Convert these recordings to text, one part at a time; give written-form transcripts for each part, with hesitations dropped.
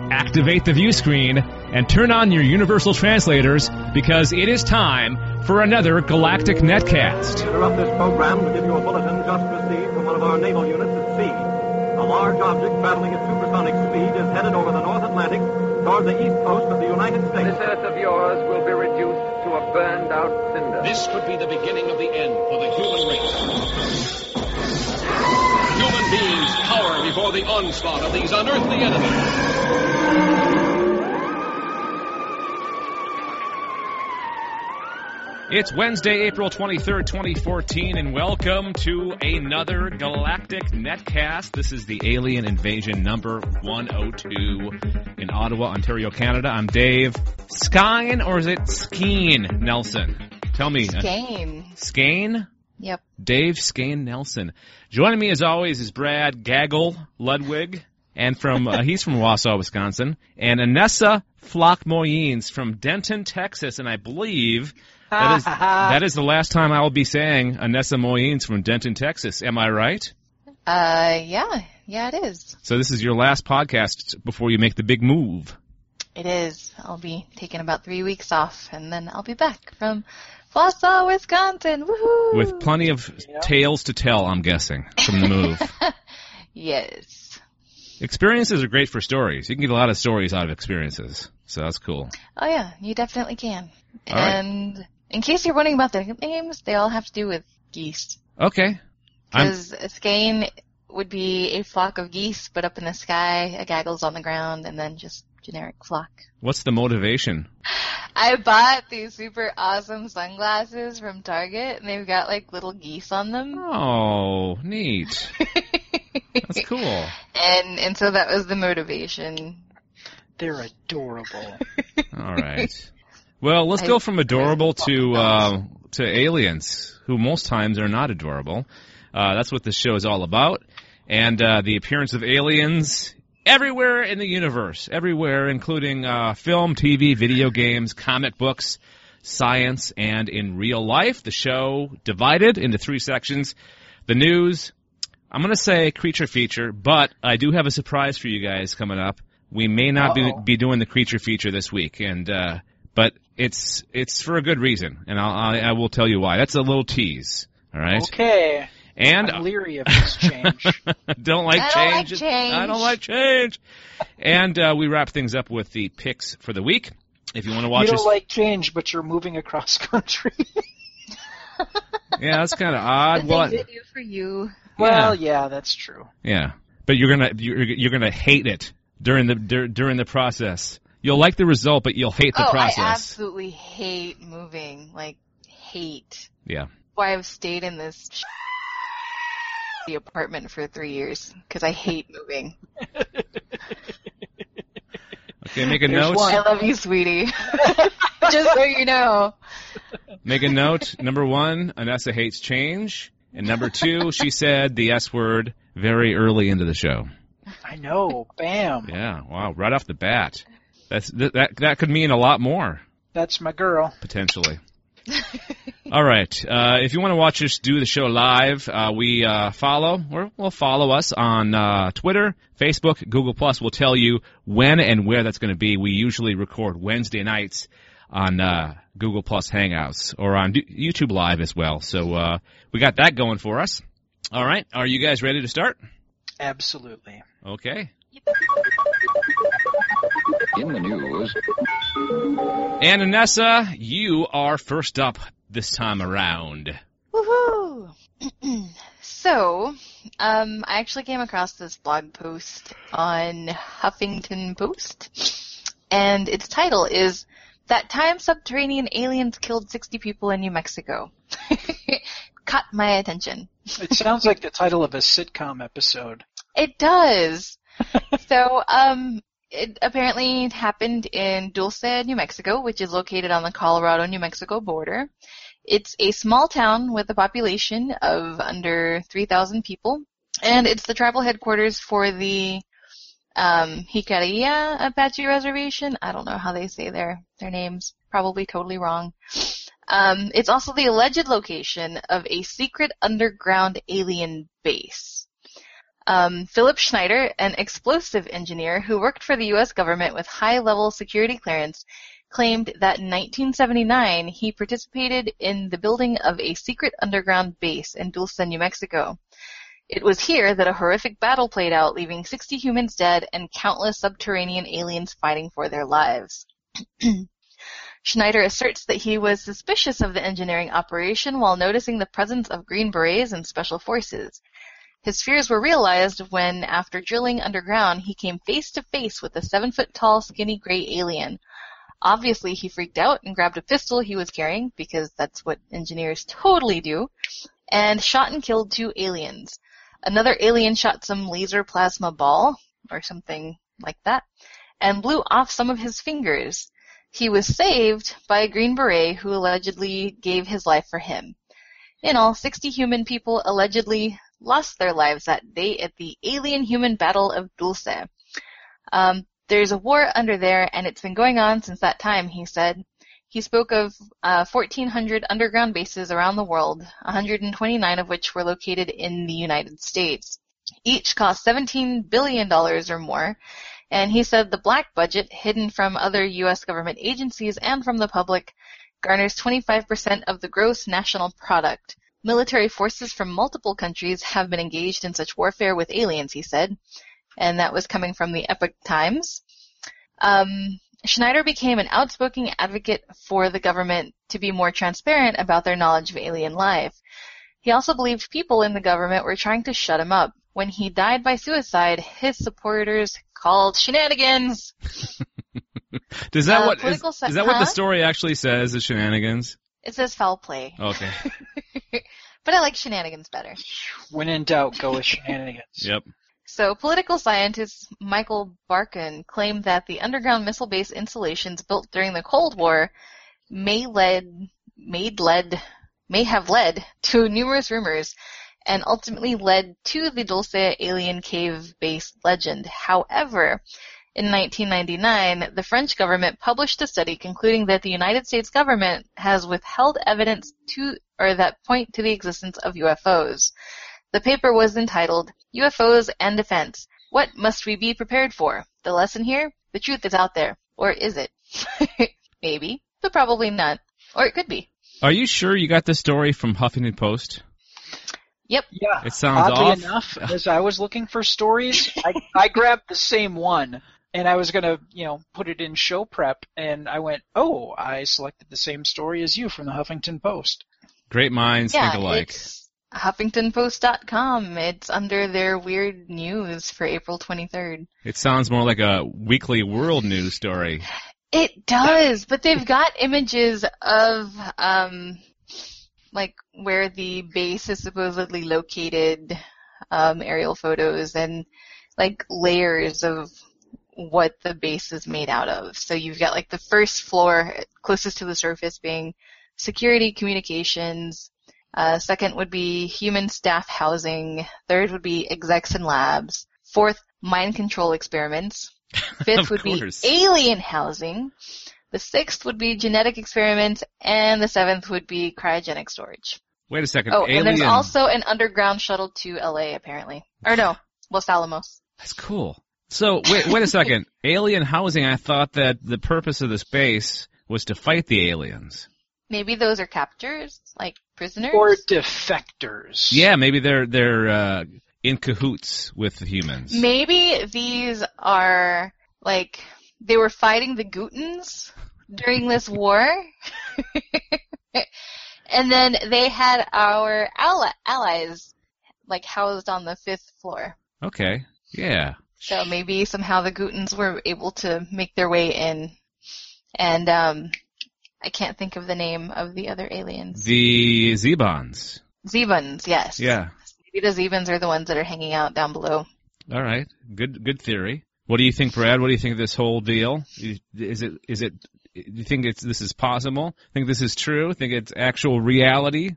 activate the view screen, and turn on your universal translators because it is time for another Galactic Netcast. We interrupt this program to give you a bulletin just received from one of our naval units at sea. A large object traveling at supersonic speed is headed over the North Atlantic toward the east coast of the United States. This Earth of yours will be reduced to a burned-out cinder. This could be the beginning of the end for the human race. Human beings cower before the onslaught of these unearthly enemies. It's Wednesday, April 23rd, 2014, and welcome to another Galactic Netcast. This is the Alien Invasion number 102 in Ottawa, Ontario, Canada. I'm Dave Skine, or is it Skeen Nelson? Tell me. Skane. Skane? Yep. Dave Skane Nelson. Joining me as always is Brad Gaggle Ludwig, and he's from Wausau, Wisconsin, and Anessa Flock-Moyens from Denton, Texas, and I believe that is the last time I will be saying Anessa Moyens from Denton, Texas. Am I right? Yeah, it is. So this is your last podcast before you make the big move. It is. I'll be taking about 3 weeks off, and then I'll be back from Wausau, Wisconsin. Woohoo! With plenty of tales to tell, I'm guessing, from the move. Yes. Experiences are great for stories. You can get a lot of stories out of experiences, so that's cool. Oh, yeah, you definitely can. All and right. In case you're wondering about their names, they all have to do with geese. Okay. Because a skein would be a flock of geese, but up in the sky, a gaggle's on the ground, and then just generic flock. What's the motivation? I bought these super awesome sunglasses from Target, and they've got, like, little geese on them. Oh, neat. That's cool. And so that was the motivation. They're adorable. All right. Well, let's go from adorable to aliens, who most times are not adorable. That's what this show is all about. And the appearance of aliens everywhere in the universe, everywhere, including film, TV, video games, comic books, science, and in real life. The show divided into 3 sections. The news, I'm going to say creature feature, but I do have a surprise for you guys coming up. We may not be doing the creature feature this week, but it's for a good reason, and I will tell you why. That's a little tease, all right? Okay. And I'm leery of this change. Don't like change. I don't like change. And we wrap things up with the picks for the week. If you want to watch You don't like change, but you're moving across country. Yeah, that's kind of odd. What they do for you? Well, yeah, that's true. Yeah, but you're gonna hate it during the process. You'll like the result, but you'll hate the process. I absolutely hate moving. Like, hate. Yeah. Why I've stayed in this the apartment for 3 years, because I hate moving. Okay, make a note. I love you, sweetie. Just so you know. Make a note. Number 1, Anessa hates change. And number 2, she said the S word very early into the show. I know. Bam. Yeah, wow, right off the bat. That could mean a lot more. That's my girl. Potentially. All right. If you want to watch us do the show live, we'll follow us on Twitter, Facebook, Google+. We'll tell you when and where that's going to be. We usually record Wednesday nights on Google+ Hangouts or on YouTube Live as well. So we got that going for us. All right. Are you guys ready to start? Absolutely. Okay. In the news. And Anessa, you are first up this time around. Woohoo! So, I actually came across this blog post on Huffington Post, and its title is "That Time Subterranean Aliens Killed 60 People in New Mexico." Caught my attention. It sounds like the title of a sitcom episode. It does. So, it apparently happened in Dulce, New Mexico, which is located on the Colorado-New Mexico border. It's a small town with a population of under 3,000 people, and it's the tribal headquarters for the Jicarilla Apache Reservation. I don't know how they say their names. Probably totally wrong. It's also the alleged location of a secret underground alien base. Philip Schneider, an explosive engineer who worked for the U.S. government with high-level security clearance, claimed that in 1979 he participated in the building of a secret underground base in Dulce, New Mexico. It was here that a horrific battle played out, leaving 60 humans dead and countless subterranean aliens fighting for their lives. Schneider asserts that he was suspicious of the engineering operation while noticing the presence of Green Berets and Special Forces. His fears were realized when, after drilling underground, he came face to face with a 7-foot-tall, skinny gray alien. Obviously, he freaked out and grabbed a pistol he was carrying, because that's what engineers totally do, and shot and killed 2 aliens. Another alien shot some laser plasma ball, or something like that, and blew off some of his fingers. He was saved by a Green Beret who allegedly gave his life for him. In all, 60 human people allegedly lost their lives that day at the alien-human battle of Dulce. There's a war under there, and it's been going on since that time, he said. He spoke of 1,400 underground bases around the world, 129 of which were located in the United States. Each cost $17 billion or more, and he said the black budget, hidden from other U.S. government agencies and from the public, garners 25% of the gross national product. Military forces from multiple countries have been engaged in such warfare with aliens, he said, and that was coming from the Epoch Times. Schneider became an outspoken advocate for the government to be more transparent about their knowledge of alien life. He also believed people in the government were trying to shut him up. When he died by suicide, his supporters called shenanigans. Is that what the story actually says, is shenanigans? It says foul play. Okay. But I like shenanigans better. When in doubt, go with shenanigans. Yep. So, political scientist Michael Barkin claimed that the underground missile-based installations built during the Cold War may have led to numerous rumors and ultimately led to the Dulce alien cave base legend. However, in 1999, the French government published a study concluding that the United States government has withheld evidence that point to the existence of UFOs. The paper was entitled, UFOs and Defense. What must we be prepared for? The lesson here? The truth is out there. Or is it? Maybe, but probably not. Or it could be. Are you sure you got this story from Huffington Post? Yep. Yeah. It sounds oddly off. enough, as I was looking for stories, I grabbed the same one, and I was going to, put it in show prep, and I went, oh, I selected the same story as you from the Huffington Post. Great minds think alike. It's HuffingtonPost.com. It's under their weird news for April 23rd. It sounds more like a weekly world news story. It does, but they've got images of, where the base is supposedly located, aerial photos, and, layers of what the base is made out of. So you've got, the first floor closest to the surface being security communications. Second would be human staff housing. Third would be execs and labs. Fourth, mind control experiments. Fifth would be alien housing. The sixth would be genetic experiments. And the seventh would be cryogenic storage. Wait a second. Oh, and there's also an underground shuttle to LA, apparently. Or no, Los Alamos. That's cool. So, wait a second. Alien housing, I thought that the purpose of this base was to fight the aliens. Maybe those are captors, like prisoners? Or defectors. Yeah, maybe they're in cahoots with the humans. Maybe these are, they were fighting the Gutens during this war. And then they had our allies, housed on the 5th floor. Okay, yeah. So maybe somehow the Gutens were able to make their way in. And, I can't think of the name of the other aliens. The Zebans. Zebans, yes. Yeah. Maybe the Zebans are the ones that are hanging out down below. All right. Good theory. What do you think, Brad? What do you think of this whole deal? Is it? Do you think this is possible? Think this is true? Think it's actual reality?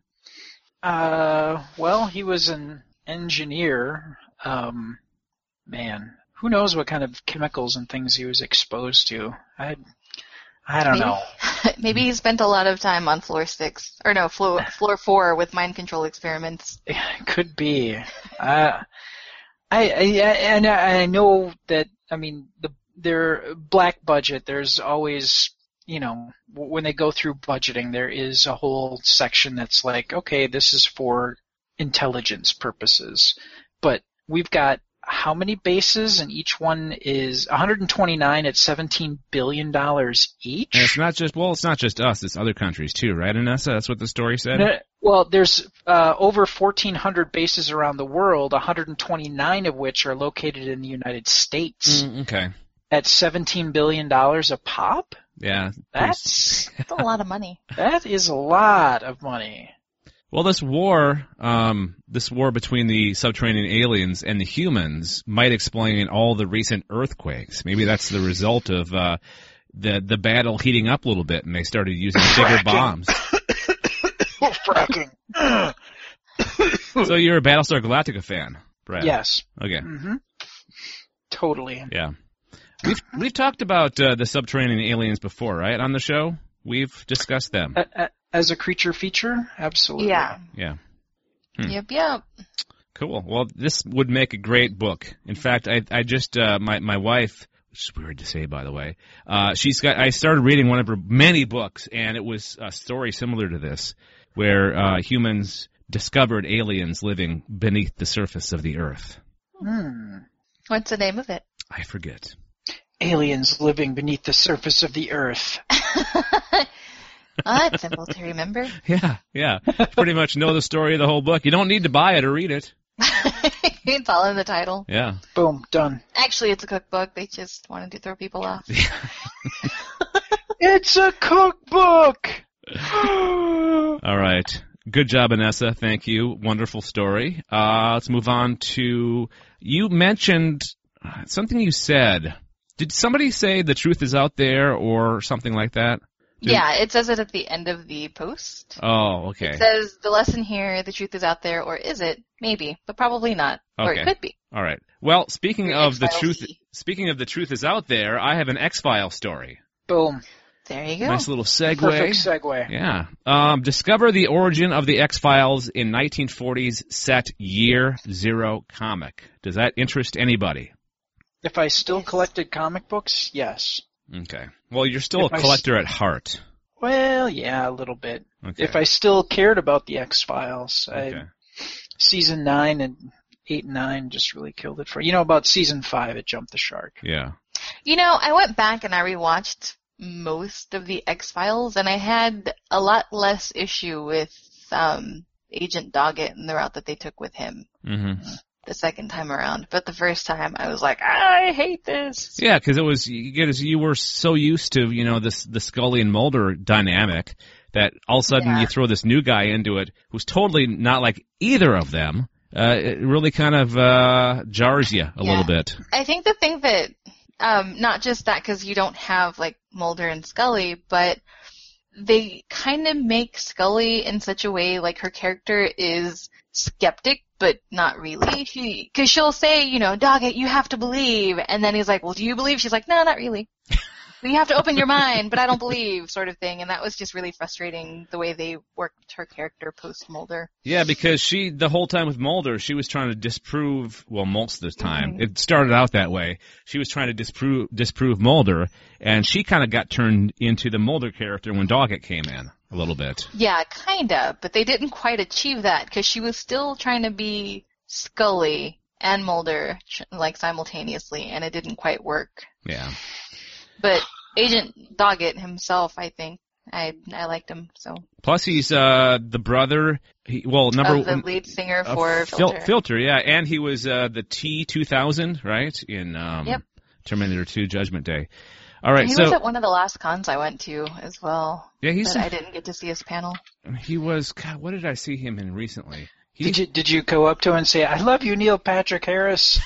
Well, he was an engineer. Man, who knows what kind of chemicals and things he was exposed to? I don't know. Maybe he spent a lot of time on floor 4 with mind control experiments. Could be. I know that, I mean, their black budget, there's always, when they go through budgeting, there is a whole section that's like, okay, this is for intelligence purposes. But we've got how many bases, and each one is 129 at $17 billion each? And it's not just us, it's other countries too, right, Anessa? That's what the story said? Well, there's over 1,400 bases around the world, 129 of which are located in the United States. Okay. At $17 billion a pop? Yeah. That's a lot of money. That is a lot of money. Well, this war between the subterranean aliens and the humans might explain all the recent earthquakes. Maybe that's the result of the battle heating up a little bit, and they started using bigger bombs. Fracking. So you're a Battlestar Galactica fan, Brad? Yes. Okay. Mm-hmm. Totally. Yeah. We've talked about the subterranean aliens before, right, on the show? We've discussed them. As a creature feature? Absolutely. Yeah. Yeah. Yep. Cool. Well, this would make a great book. In fact, I just my wife, which is weird to say, by the way, I started reading one of her many books, and it was a story similar to this, where humans discovered aliens living beneath the surface of the Earth. What's the name of it? I forget. Aliens living beneath the surface of the Earth. That's simple to remember. Yeah. Pretty much know the story of the whole book. You don't need to buy it or read it. It's all in the title. Yeah. Boom, done. Actually, it's a cookbook. They just wanted to throw people off. It's a cookbook! All right. Good job, Anessa. Thank you. Wonderful story. Let's move on to, you mentioned something you said. Did somebody say the truth is out there or something like that? Yeah, it says it at the end of the post. Oh, okay. It says, the lesson here, the truth is out there, or is it? Maybe, but probably not. Okay. Or it could be. All right. Well, speaking of the truth is out there, I have an X-Files story. Boom. There you go. Nice little segue. Perfect segue. Yeah. Discover the origin of the X-Files in 1940s set Year Zero comic. Does that interest anybody? If I still collected comic books, yes. Okay. Well, you're still a collector at heart. Well, yeah, a little bit. Okay. If I still cared about the X-Files, Okay. Season 9 and 8 and 9 just really killed it for. About Season 5, it jumped the shark. Yeah. I went back and I rewatched most of the X-Files, and I had a lot less issue with Agent Doggett and the route that they took with him. Mm-hmm. The second time around, but the first time I was like, I hate this. Yeah, because you were so used to the Scully and Mulder dynamic that all of a sudden you throw this new guy into it who's totally not like either of them. It really kind of jars you a little bit. I think the thing that not just that, because you don't have like Mulder and Scully, but they kind of make Scully in such a way like her character is skeptic, but not really. Because she'll say, Doggett, you have to believe. And then he's like, well, do you believe? She's like, no, not really. You have to open your mind, but I don't believe, sort of thing. And that was just really frustrating, the way they worked her character post-Mulder. Yeah, because the whole time with Mulder, she was trying to disprove, well, most of the time. Mm-hmm. It started out that way. She was trying to disprove Mulder, and she kind of got turned into the Mulder character when Doggett came in. A little bit. Yeah, kind of, but they didn't quite achieve that because she was still trying to be Scully and Mulder like simultaneously, and it didn't quite work. Yeah. But Agent Doggett himself, I think, I liked him so. Plus, he's the brother. The lead singer for Filter. Filter, yeah, and he was the T-2000, right, in Terminator 2: Judgment Day. All right, he was at one of the last cons I went to as well. Yeah, but I didn't get to see his panel. He was. God, what did I see him in recently? Did you go up to him and say, "I love you, Neil Patrick Harris"?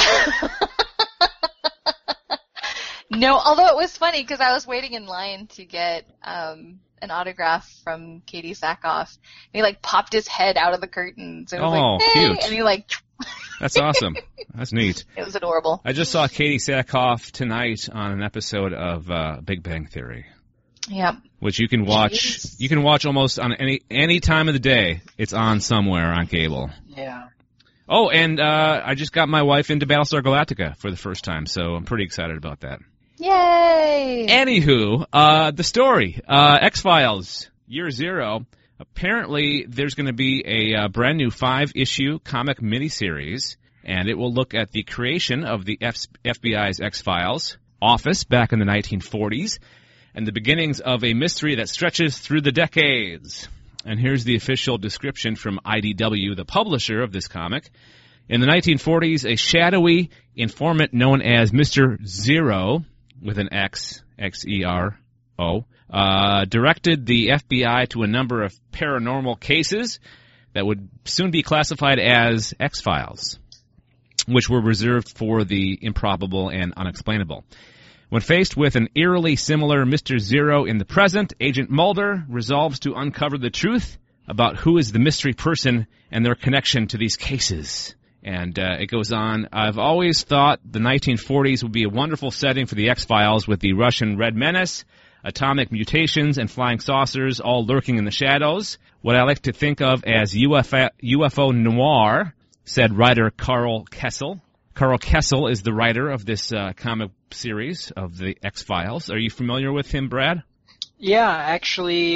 No, although it was funny because I was waiting in line to get an autograph from Katie Sackhoff. And he popped his head out of the curtains. And was hey! Cute. And he That's awesome. That's neat. It was adorable. I just saw Katie Sackhoff tonight on an episode of Big Bang Theory. Yep. Which you can watch. Jeez. You can watch almost on any time of the day. It's on somewhere on cable. Yeah. Oh, and I just got my wife into Battlestar Galactica for the first time, so I'm pretty excited about that. Yay! Anywho, the story, X-Files, Year Zero. Apparently, there's going to be a brand new 5-issue comic miniseries, and it will look at the creation of the FBI's X-Files office back in the 1940s, and the beginnings of a mystery that stretches through the decades. And here's the official description from IDW, the publisher of this comic. In the 1940s, a shadowy informant known as Mr. Zero, with an X, X-E-R-O, directed the FBI to a number of paranormal cases that would soon be classified as X-Files, which were reserved for the improbable and unexplainable. When faced with an eerily similar Mr. Zero in the present, Agent Mulder resolves to uncover the truth about who is the mystery person and their connection to these cases. And it goes on, I've always thought the 1940s would be a wonderful setting for the X-Files with the Russian Red Menace, atomic mutations, and flying saucers all lurking in the shadows. What I like to think of as UFO noir, said writer Carl Kessel. Carl Kessel is the writer of this comic series of the X-Files. Are you familiar with him, Brad? Yeah, actually,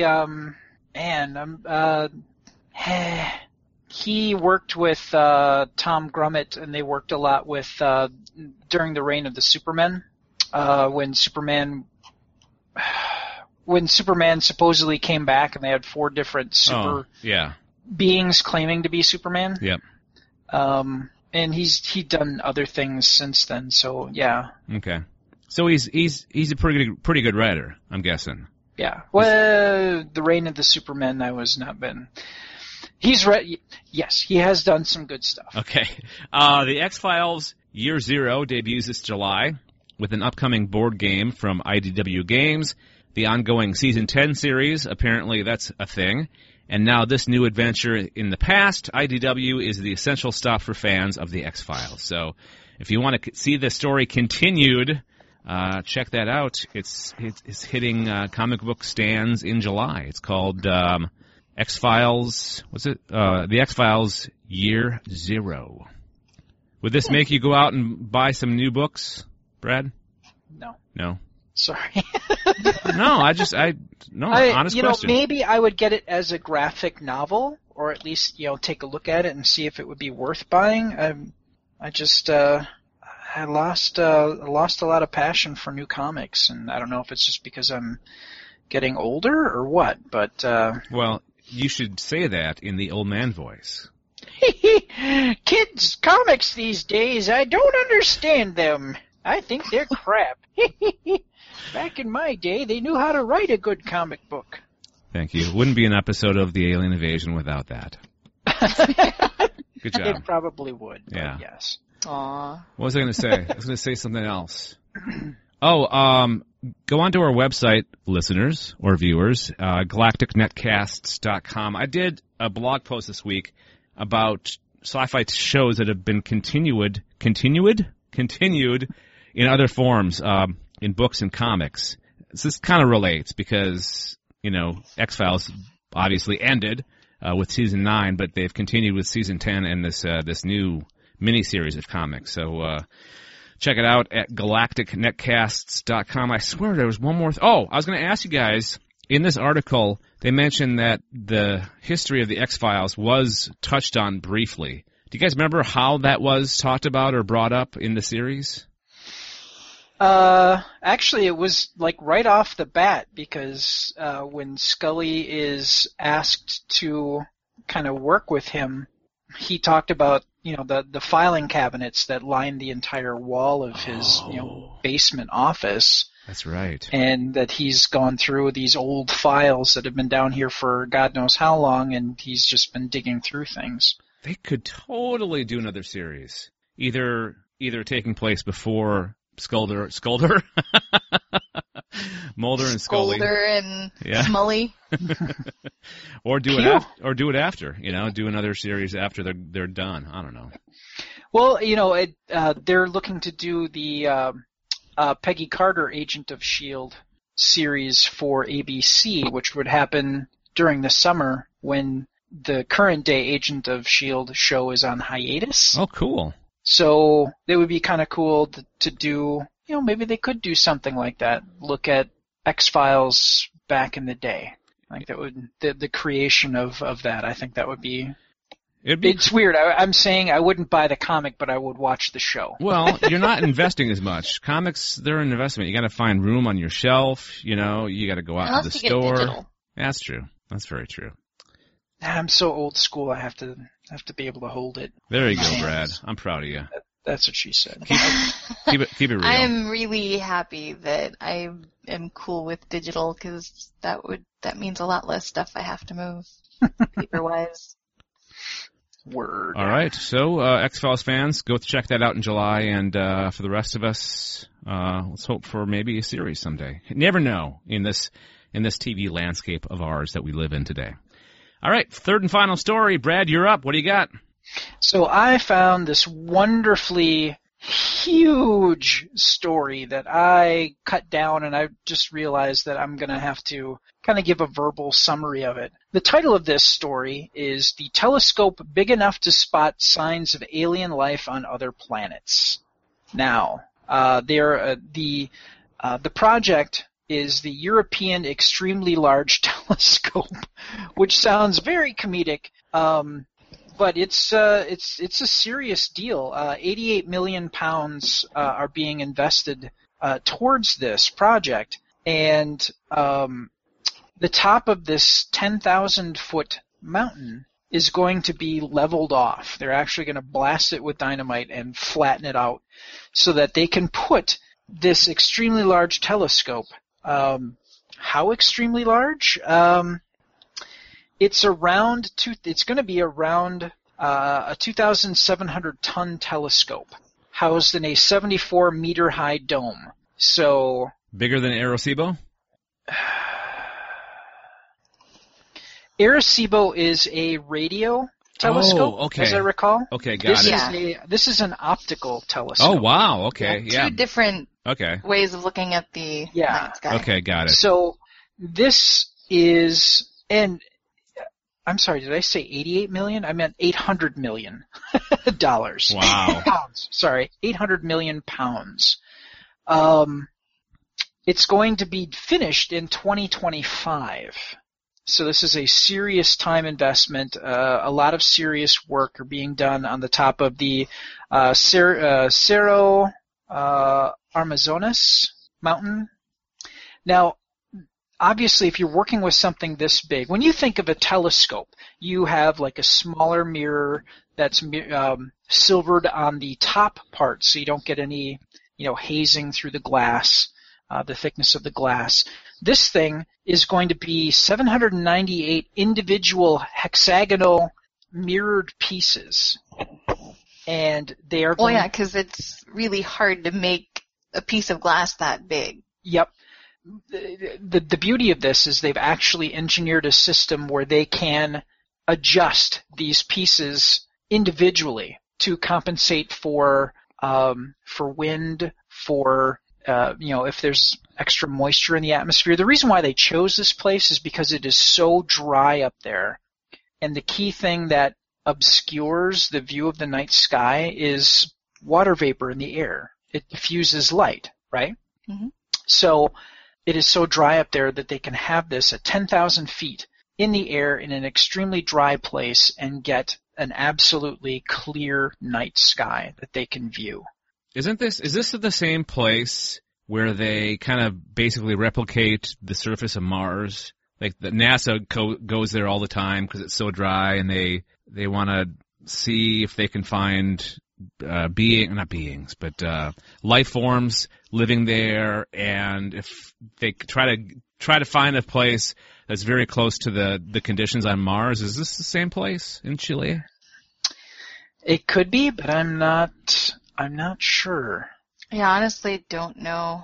he worked with Tom Grummett, and they worked a lot with during the reign of the Supermen, when Superman supposedly came back, and they had 4 different beings claiming to be Superman. Yep. And he'd done other things since then. So yeah. Okay. So he's a pretty good writer, I'm guessing. Yeah. Well, the reign of the Supermen, I was not been. Yes, he has done some good stuff. Okay. The X-Files Year Zero debuts this July with an upcoming board game from IDW Games. The ongoing Season 10 series, apparently that's a thing. And now this new adventure in the past, IDW is the essential stop for fans of the X-Files. So if you want to see the story continued, check that out. It's hitting comic book stands in July. It's called X-Files, the X-Files Year Zero. Would this make you go out and buy some new books, Brad? No? Sorry. honest question. Maybe I would get it as a graphic novel, or at least, take a look at it and see if it would be worth buying. I lost a lot of passion for new comics, and I don't know if it's just because I'm getting older or what, but... Well, you should say that in the old man voice. Kids' comics these days, I don't understand them. I think they're crap. Back in my day, they knew how to write a good comic book. Thank you. Wouldn't be an episode of The Alien Invasion without that. Good job. It probably would, yeah. Yes. Aww. What was I going to say? I was going to say something else. Go onto our website, listeners or viewers, galacticnetcasts.com. I did a blog post this week about sci-fi shows that have been continued in other forms, in books and comics. So this kind of relates because, X-Files obviously ended with Season 9, but they've continued with Season 10 and this new miniseries of comics. So check it out at galacticnetcasts.com. I swear there was one more I was going to ask you guys, in this article, they mentioned that the history of the X-Files was touched on briefly. Do you guys remember how that was talked about or brought up in the series? Actually, it was right off the bat, because when Scully is asked to kind of work with him, he talked about the filing cabinets that lined the entire wall of his basement office. That's right. And that he's gone through these old files that have been down here for God knows how long, and he's just been digging through things. They could totally do another series, either taking place before Mulder and Scully. Mulder and Smully. or do it after. Do another series after they're done. I don't know. Well, they're looking to do the Peggy Carter, Agent of S.H.I.E.L.D. series for ABC, which would happen during the summer when the current day Agent of S.H.I.E.L.D. show is on hiatus. Oh, cool. So it would be kind of cool to do, maybe they could do something like that. Look at X-Files back in the day. Like that would, the creation of that, I think that would be... It's weird. I'm saying I wouldn't buy the comic, but I would watch the show. Well, you're not investing as much. Comics, they're an investment. You got to find room on your shelf. You got to go out to the store. Get digital. That's true. That's very true. I'm so old school. I have to be able to hold it. There you go, Brad. I'm proud of you. That's what she said. Keep it real. I am really happy that I am cool with digital because that means a lot less stuff I have to move paper-wise. Word. All right. So, X-Files fans, go check that out in July. And for the rest of us, let's hope for maybe a series someday. You never know in this TV landscape of ours that we live in today. All right. Third and final story. Brad, you're up. What do you got? So I found this wonderfully huge story that I cut down, and I just realized that I'm going to have to kind of give a verbal summary of it. The title of this story is "The Telescope Big Enough to Spot Signs of Alien Life on Other Planets." Now, the project is the European Extremely Large Telescope, which sounds very comedic. But it's a serious deal. 88 million pounds are being invested towards this project, and the top of this 10,000-foot mountain is going to be leveled off. They're actually going to blast it with dynamite and flatten it out so that they can put this extremely large telescope. How extremely large? It's going to be around a 2,700-ton telescope housed in a 74-meter-high dome. So bigger than Arecibo? Arecibo is a radio telescope, as I recall. Okay, got it. This is an optical telescope. Oh, wow. Okay, yeah. Two different ways of looking at the night sky. Okay, got it. So this is, and I'm sorry, did I say 88 million? I meant $800 million. Wow. Pounds. Sorry, 800 million pounds. It's going to be finished in 2025. So this is a serious time investment. A lot of serious work are being done on the top of the Cerro Amazonas mountain. Now, obviously, if you're working with something this big, when you think of a telescope, you have like a smaller mirror that's silvered on the top part, so you don't get any, hazing through the glass, the thickness of the glass. This thing is going to be 798 individual hexagonal mirrored pieces, and they are. Well, yeah, because it's really hard to make a piece of glass that big. Yep. The beauty of this is they've actually engineered a system where they can adjust these pieces individually to compensate for wind, for if there's extra moisture in the atmosphere. The reason why they chose this place is because it is so dry up there, and the key thing that obscures the view of the night sky is water vapor in the air. It diffuses light, right? Mm-hmm. So it is so dry up there that they can have this at 10,000 feet in the air in an extremely dry place and get an absolutely clear night sky that they can view. Is this the same place where they kind of basically replicate the surface of Mars? Like the NASA goes there all the time because it's so dry, and they want to see if they can find life forms living there, and if they try to find a place that's very close to the conditions on Mars. Is this the same place in Chile? It could be, but I'm not sure. Yeah, honestly, don't know.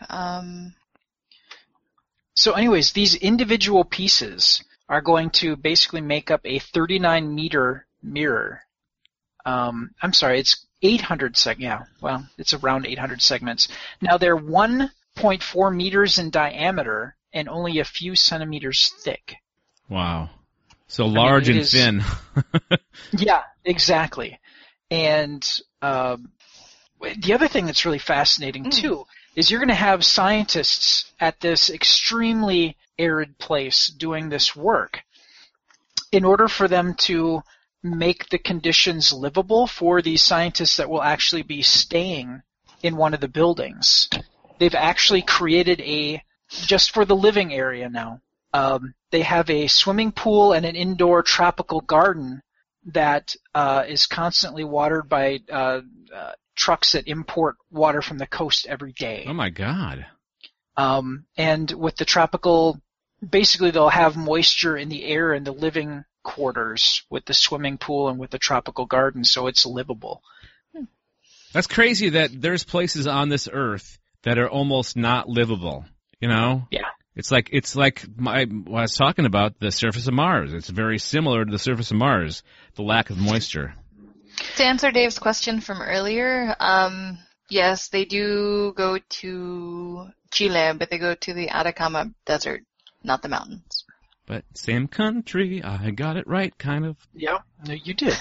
So anyways, these individual pieces are going to basically make up a 39-meter mirror. I'm sorry, it's 800 it's around 800 segments. Now they're 1.4 meters in diameter and only a few centimeters thick. Wow. So large it and is- thin. Yeah, exactly. And the other thing that's really fascinating too is you're going to have scientists at this extremely arid place doing this work. In order for them to make the conditions livable for these scientists that will actually be staying in one of the buildings, they've actually created just for the living area now, they have a swimming pool and an indoor tropical garden that is constantly watered by trucks that import water from the coast every day. Oh my God. And with the tropical, basically they'll have moisture in the air in the living quarters with the swimming pool and with the tropical garden, so it's livable. That's crazy that there's places on this earth that are almost not livable, you know? Yeah. It's like what I was talking about, the surface of Mars. It's very similar to the surface of Mars, the lack of moisture. To answer Dave's question from earlier, yes, they do go to Chile, but they go to the Atacama Desert, not the mountains. But same country, I got it right, kind of. Yeah, no, you did.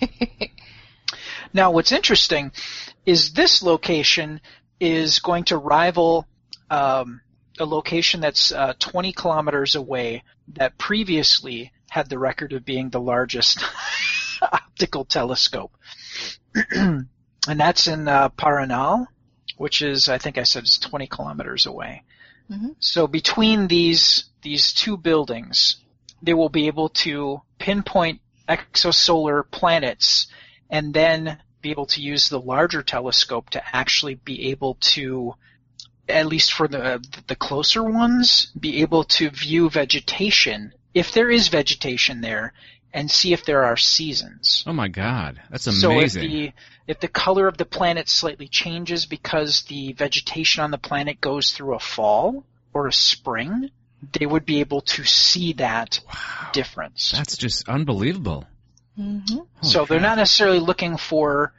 Now, what's interesting is this location is going to rival a location that's 20 kilometers away that previously had the record of being the largest optical telescope. And that's in Paranal, which is, I think I said, is 20 kilometers away. Mm-hmm. So between these two buildings, they will be able to pinpoint exosolar planets and then be able to use the larger telescope to actually be able to, at least for the closer ones, be able to view vegetation, if there is vegetation there, and see if there are seasons. Oh my God, that's amazing. So if the color of the planet slightly changes because the vegetation on the planet goes through a fall or a spring, they would be able to see that difference. That's just unbelievable. Mm-hmm. So they're not necessarily looking for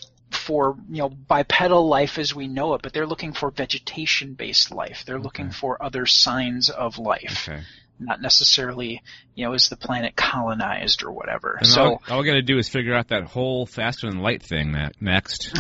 bipedal life as we know it, but they're looking for vegetation-based life. They're looking for other signs of life. Okay. Not necessarily, is the planet colonized or whatever. And So all we got to do is figure out that whole faster than light thing next.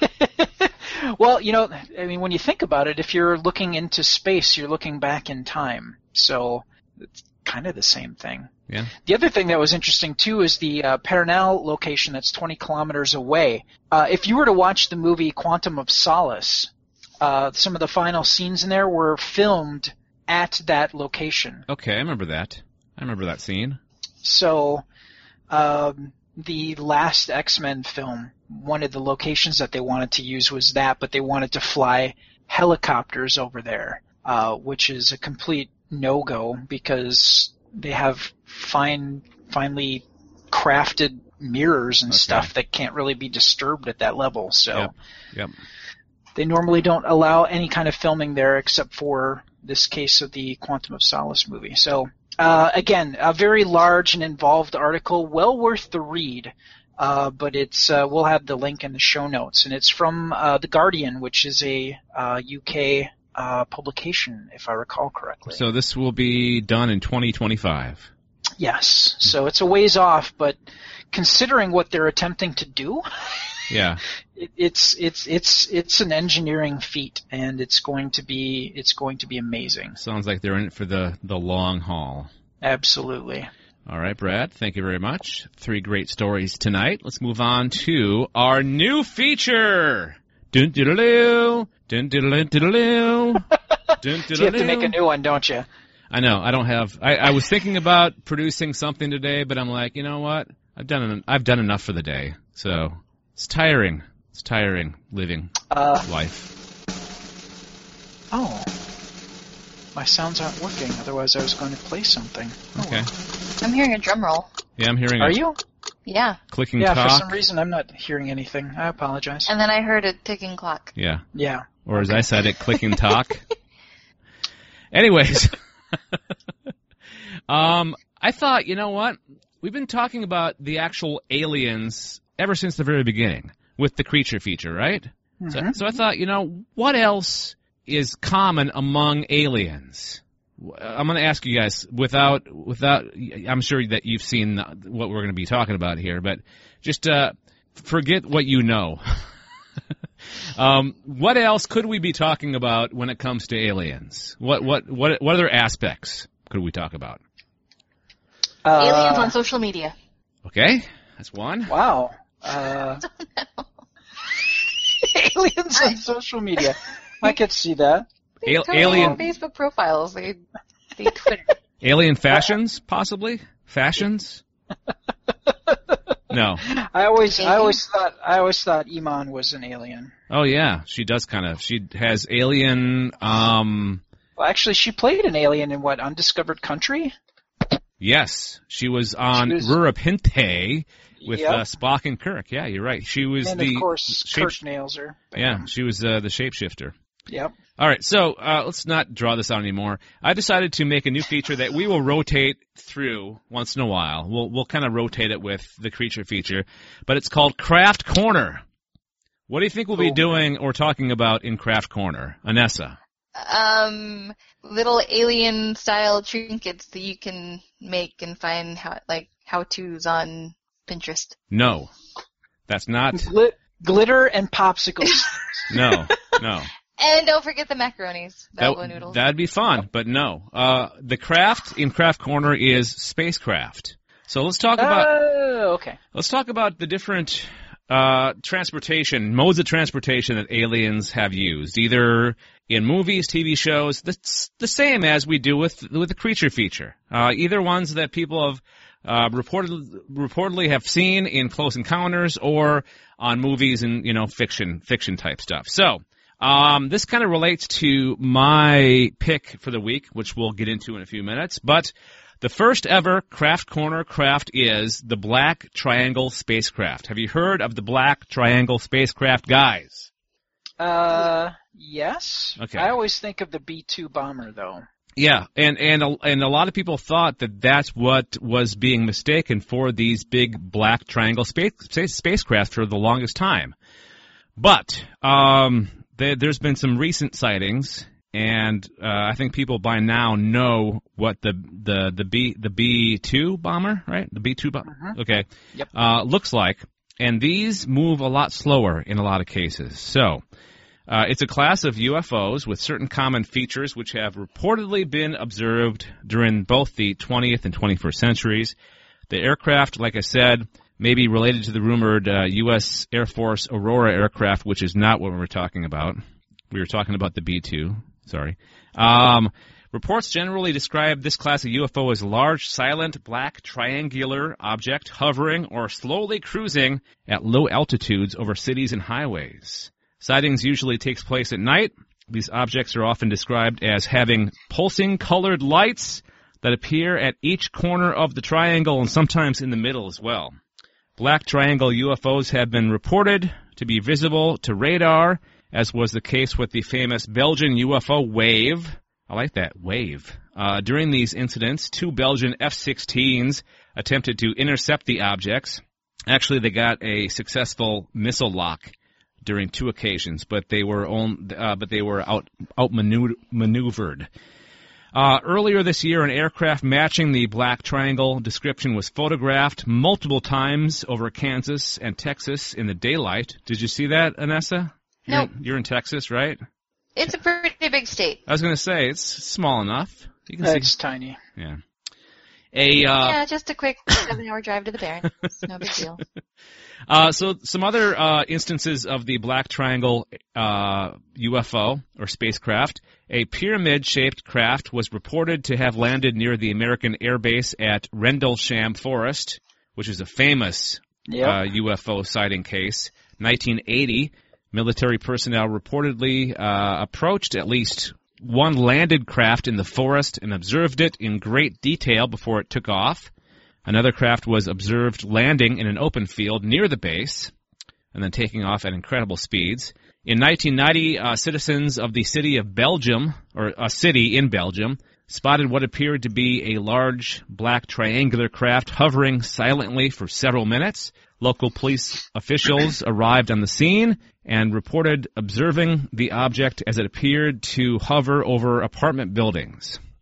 well, when you think about it, if you're looking into space, you're looking back in time. So it's kind of the same thing. Yeah. The other thing that was interesting, too, is the Paranal location that's 20 kilometers away. If you were to watch the movie Quantum of Solace, some of the final scenes in there were filmed at that location. Okay, I remember that. I remember that scene. So the last X-Men film, one of the locations that they wanted to use was that, but they wanted to fly helicopters over there, which is a complete no-go because they have finely crafted mirrors and stuff that can't really be disturbed at that level. So Yep. they normally don't allow any kind of filming there except for this case of the Quantum of Solace movie. So again, a very large and involved article, well worth the read. But it's we'll have the link in the show notes, and it's from The Guardian, which is a UK publication, if I recall correctly. So this will be done in 2025. Yes. So it's a ways off, but considering what they're attempting to do, Yeah. it's an engineering feat, and it's going to be amazing. Sounds like they're in it for the long haul. Absolutely. All right, Brad, thank you very much. 3 great stories tonight. Let's move on to our new feature. Dun diddle dun diddle diddle dun So you have to make a new one, don't you? I know. I don't have. I was thinking about producing something today, but I'm like, you know what? I've done enough for the day. So it's tiring. It's tiring living life. Oh, my sounds aren't working. Otherwise, I was going to play something. Okay. I'm hearing a drum roll. Yeah, I'm hearing. Are you? Yeah. Clicking Yeah. talk. For some reason, I'm not hearing anything. I apologize. And then I heard a ticking clock. Yeah. Yeah. Or as I said it, clicking talk. Anyways. I thought, you know what? We've been talking about the actual aliens ever since the very beginning with the creature feature, right? Mm-hmm. So I thought, what else is common among aliens? I'm going to ask you guys without. I'm sure that you've seen what we're going to be talking about here, but just forget what you know. What else could we be talking about when it comes to aliens? What other aspects could we talk about? Aliens on social media. Okay, that's one. Wow. Aliens on social media. I could see that. Alien Facebook profiles. They Twitter. Alien fashions, possibly fashions. No. I always thought Iman was an alien. Oh yeah, she does kind of. She has alien. Well, actually, she played an alien in what, Undiscovered Country? Yes, she was on Rurapinte with Spock and Kirk. Yeah, you're right. She was and of course, Kirk nails her. Bam. Yeah, she was the shapeshifter. Yep. All right, so let's not draw this out anymore. I decided to make a new feature that we will rotate through once in a while. We'll kind of rotate it with the creature feature, but it's called Craft Corner. What do you think we'll be doing or talking about in Craft Corner, Anessa? Little alien-style trinkets that you can make and find how-tos on Pinterest. No, that's not. Glitter and popsicles. No. And don't forget the macaronis, Balbo noodles. That'd be fun, but no. The craft in Craft Corner is spacecraft. So let's talk about. Okay. Let's talk about the different modes of transportation that aliens have used, either in movies, TV shows. That's the same as we do with the creature feature. Either ones that people have reportedly have seen in Close Encounters or on movies and fiction type stuff. So. This kind of relates to my pick for the week, which we'll get into in a few minutes. But the first ever Craft Corner craft is the Black Triangle spacecraft. Have you heard of the Black Triangle spacecraft, guys? Yes. Okay. I always think of the B-2 bomber, though. Yeah, and a lot of people thought that that's what was being mistaken for these big Black Triangle spacecraft for the longest time. But there's been some recent sightings, and I think people by now know what the B-2 bomber, right? The B-2 bomber, okay, yep. Looks like, and these move a lot slower in a lot of cases. So it's a class of UFOs with certain common features which have reportedly been observed during both the 20th and 21st centuries. The aircraft, like I said, may be related to the rumored U.S. Air Force Aurora aircraft, which is not what we were talking about. We were talking about the B-2. Sorry. Reports generally describe this class of UFO as a large, silent, black, triangular object hovering or slowly cruising at low altitudes over cities and highways. Sightings usually takes place at night. These objects are often described as having pulsing colored lights that appear at each corner of the triangle and sometimes in the middle as well. Black Triangle UFOs have been reported to be visible to radar, as was the case with the famous Belgian UFO Wave. I like that, Wave. During these incidents, 2 Belgian F-16s attempted to intercept the objects. Actually, they got a successful missile lock during 2 occasions, but they were outmaneuvered. Earlier this year, an aircraft matching the Black Triangle description was photographed multiple times over Kansas and Texas in the daylight. Did you see that, Anessa? Nope. You're in Texas, right? It's a pretty big state. I was going to say, it's small enough. You can It's see. tiny. Yeah. Yeah, just a quick 7-hour drive to the Barrens. No big deal. So some other instances of the Black Triangle UFO or spacecraft. A pyramid-shaped craft was reported to have landed near the American Air Base at Rendlesham Forest, which is a famous UFO sighting case. 1980, military personnel reportedly approached at least one landed craft in the forest and observed it in great detail before it took off. Another craft was observed landing in an open field near the base and then taking off at incredible speeds. In 1990, citizens of the city of Belgium, or a city in Belgium, spotted what appeared to be a large black triangular craft hovering silently for several minutes. Local police officials arrived on the scene and reported observing the object as it appeared to hover over apartment buildings.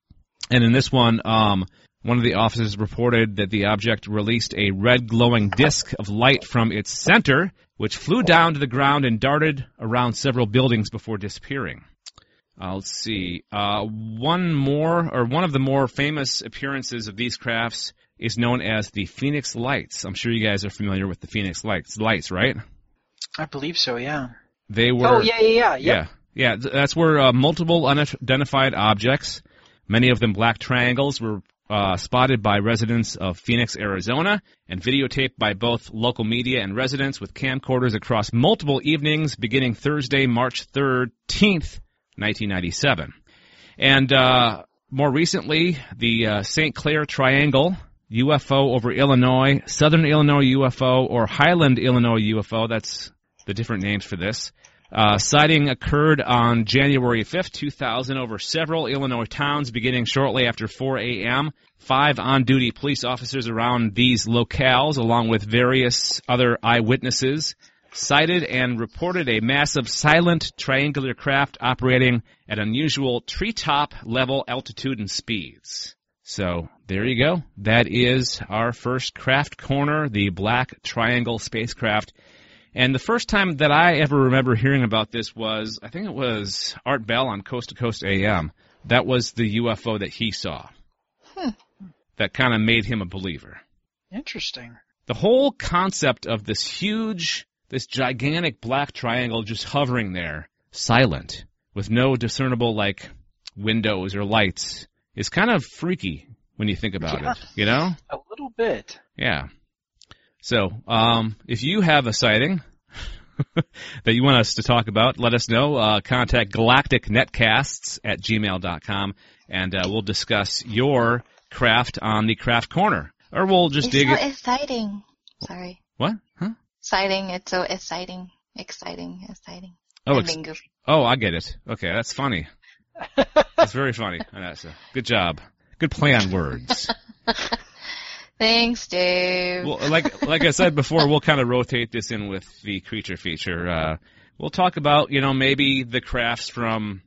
And in this one of the officers reported that the object released a red glowing disc of light from its center, which flew down to the ground and darted around several buildings before disappearing. Let's see. One of the more famous appearances of these crafts is known as the Phoenix Lights. I'm sure you guys are familiar with the Phoenix Lights, right? I believe so, yeah. They were. Oh, yeah. Yeah, that's where multiple unidentified objects, many of them black triangles, were spotted by residents of Phoenix, Arizona, and videotaped by both local media and residents with camcorders across multiple evenings beginning Thursday, March 13th, 1997. And more recently, the St. Clair Triangle UFO over Illinois, Southern Illinois UFO, or Highland, Illinois UFO, that's the different names for this. Sighting occurred on January 5th, 2000 over several Illinois towns beginning shortly after 4 a.m. 5 on-duty police officers around these locales, along with various other eyewitnesses, sighted and reported a massive silent triangular craft operating at unusual treetop level altitude and speeds. So there you go. That is our first craft corner, the Black Triangle spacecraft. And the first time that I ever remember hearing about this was, I think it was Art Bell on Coast to Coast AM. That was the UFO that he saw. That kind of made him a believer. Interesting. The whole concept of this gigantic black triangle just hovering there, silent, with no discernible, windows or lights, is kind of freaky when you think about it, you know? A little bit. Yeah. So, if you have a sighting that you want us to talk about, let us know. Contact galacticnetcasts@gmail.com, and we'll discuss your craft on the Craft Corner. Or we'll just dig it. It's so exciting. Sorry. What? Huh? Exciting. It's so exciting. Exciting. Oh, I get it. Okay, that's funny. That's very funny, Vanessa. Good job. Good play on words. Thanks, Dave. Well, like I said before, we'll kind of rotate this in with the creature feature. We'll talk about, maybe the crafts from,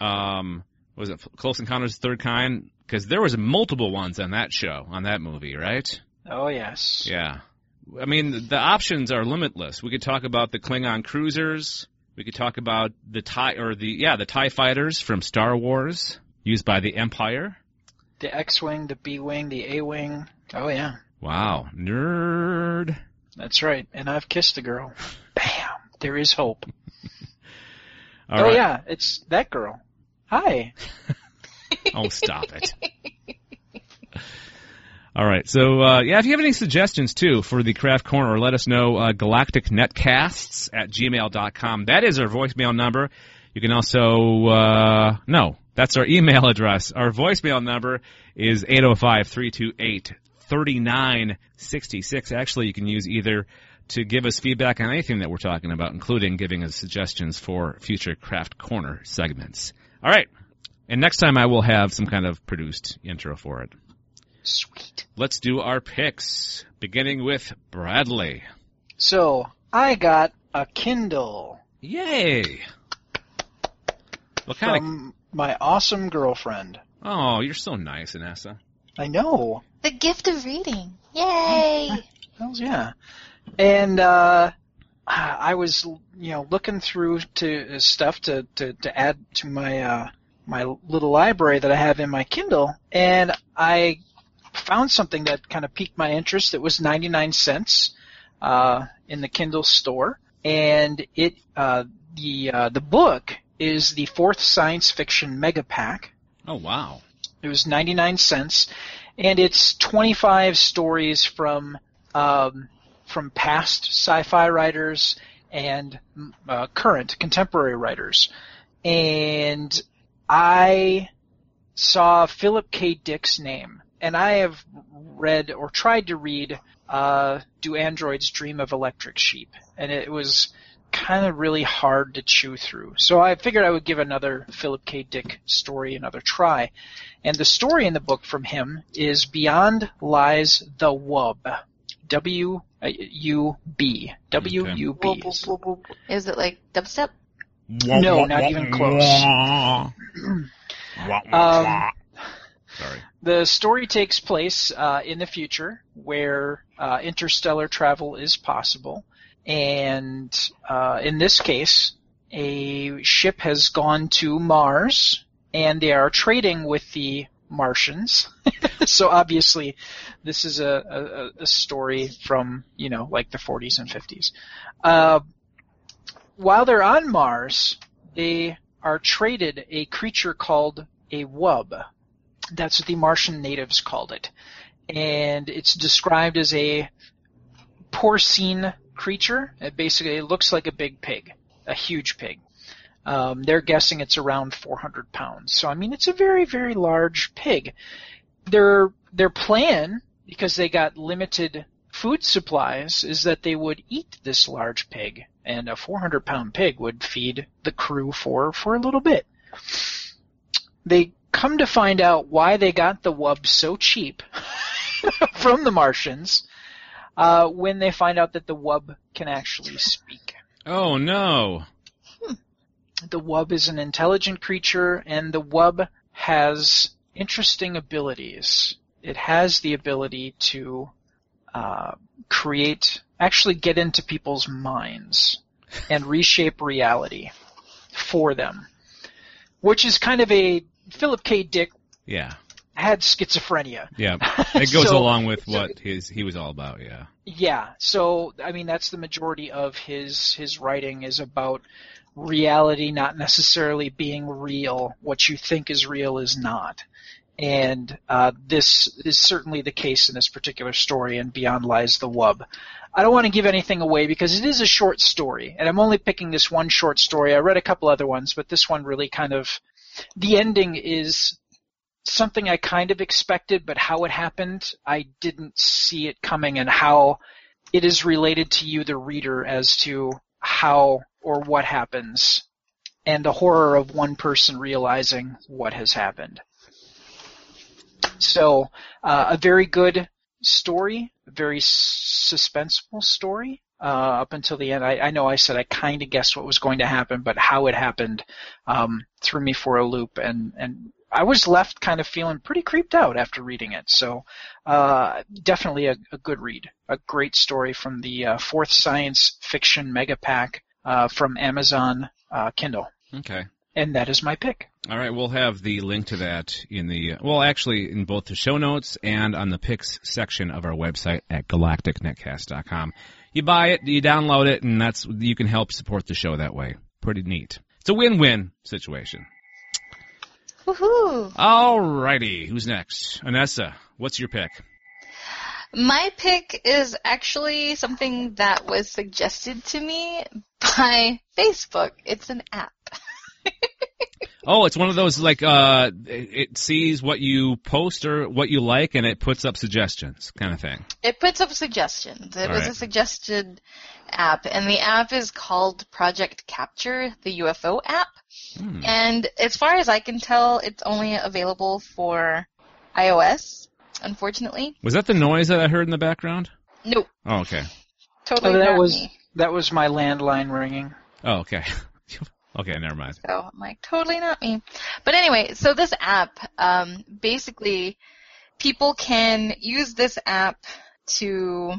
was it Close Encounters of the Third Kind? Because there was multiple ones on that show, on that movie, right? Oh, yes. Yeah. I mean, the options are limitless. We could talk about the Klingon cruisers. We could talk about the TIE fighters from Star Wars, used by the Empire. The X-Wing, the B-Wing, the A-Wing. Oh, yeah. Wow. Nerd. That's right. And I've kissed a girl. Bam. There is hope. All right. Yeah. It's that girl. Hi. Oh, stop it. All right. So, if you have any suggestions, too, for the Craft Corner, let us know. galacticnetcasts@gmail.com. That is our voicemail number. You can also, that's our email address. Our voicemail number is 805-328-3966. Actually, you can use either to give us feedback on anything that we're talking about, including giving us suggestions for future Craft Corner segments. All right. And next time I will have some kind of produced intro for it. Sweet. Let's do our picks, beginning with Bradley. So, I got a Kindle. Yay! What kind from my awesome girlfriend. Oh, you're so nice, Vanessa. I know. The gift of reading. Yay! Hells yeah. And I was, looking through to stuff to add to my my little library that I have in my Kindle, and I found something that kind of piqued my interest. It was 99 cents in the Kindle store, and it the book is the 4th Science Fiction Mega Pack. Oh, wow. It was 99 cents, and it's 25 stories from past sci-fi writers and current contemporary writers. And I saw Philip K. Dick's name, and I have read or tried to read Do Androids Dream of Electric Sheep? And it was kind of really hard to chew through. So I figured I would give another Philip K. Dick story another try. And the story in the book from him is Beyond Lies the Wub. W-U-B. W-U-B. Is it like dubstep? No, not even close. Sorry. The story takes place in the future, where interstellar travel is possible, and in this case, a ship has gone to Mars, and they are trading with the Martians. So obviously, this is a story from, like the 40s and 50s. While they're on Mars, they are traded a creature called a wub. That's what the Martian natives called it. And it's described as a porcine creature. It looks like a big pig, a huge pig. They're guessing it's around 400 pounds. So, it's a very, very large pig. Their plan, because they got limited food supplies, is that they would eat this large pig. And a 400-pound pig would feed the crew for a little bit. They come to find out why they got the wub so cheap from the Martians when they find out that the wub can actually speak. Oh, no. The wub is an intelligent creature, and the wub has interesting abilities. It has the ability to actually get into people's minds and reshape reality for them, which is kind of a Philip K. Dick had schizophrenia. Yeah, it goes along with what he was all about, yeah. Yeah, so, that's the majority of his writing is about reality not necessarily being real. What you think is real is not. And this is certainly the case in this particular story, and Beyond Lies the Wub. I don't want to give anything away because it is a short story, and I'm only picking this one short story. I read a couple other ones, but this one really the ending is something I kind of expected, but how it happened, I didn't see it coming, and how it is related to you, the reader, as to how or what happens, and the horror of one person realizing what has happened. So, a very good story, a very suspenseful story, up until the end. I know I said I kind of guessed what was going to happen, but how it happened threw me for a loop, and I was left kind of feeling pretty creeped out after reading it. So definitely a good read, a great story from the fourth science fiction mega pack from Amazon Kindle. Okay. And that is my pick. All right, we'll have the link to that in in both the show notes and on the picks section of our website at galacticnetcast.com. You buy it, you download it, and you can help support the show that way. Pretty neat. It's a win-win situation. Woohoo! All righty, who's next? Anessa, what's your pick? My pick is actually something that was suggested to me by Facebook. It's an app. Oh, it's one of those, it sees what you post or what you like, and it puts up suggestions kind of thing. It puts up suggestions. It was a suggested app, and the app is called Project Capture, the UFO app. And as far as I can tell, it's only available for iOS, unfortunately. Was that the noise that I heard in the background? Nope. Oh, okay. Totally not me. That was my landline ringing. Oh, okay. Okay, never mind. So I'm like, totally not me. But anyway, so this app, basically, people can use this app to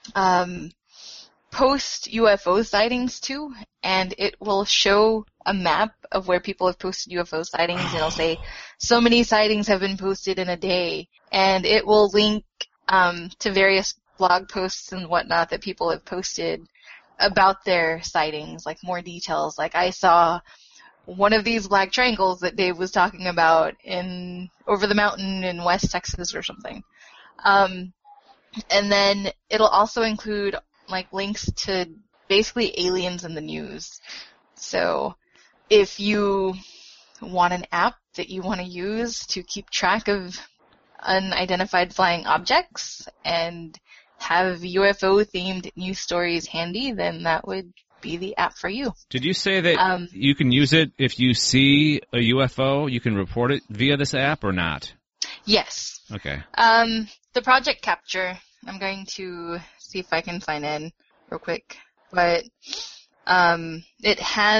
post UFO sightings to, and it will show a map of where people have posted UFO sightings, and it'll say, so many sightings have been posted in a day, and it will link to various blog posts and whatnot that people have posted about their sightings, like more details. Like I saw one of these black triangles that Dave was talking about over the mountain in West Texas or something. And then it'll also include links to basically aliens in the news. So if you want an app that you want to use to keep track of unidentified flying objects and have UFO-themed news stories handy, then that would be the app for you. Did you say that you can use it if you see a UFO, you can report it via this app or not? Yes. Okay. The Project Capture, I'm going to see if I can find it real quick, but